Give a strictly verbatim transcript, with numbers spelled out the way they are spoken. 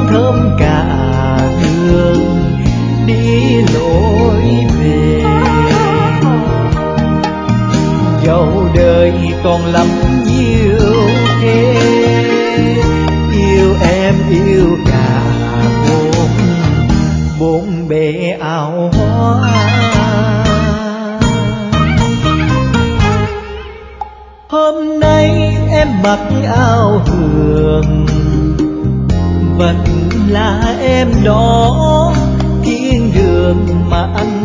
thơm cả đường đi lối về. Dẫu đời còn lắm nhiều thế, yêu em yêu cả bốn bốn bề áo hoa. Hôm nay em mặc áo hường, vẫn là em đó thiên đường mà anh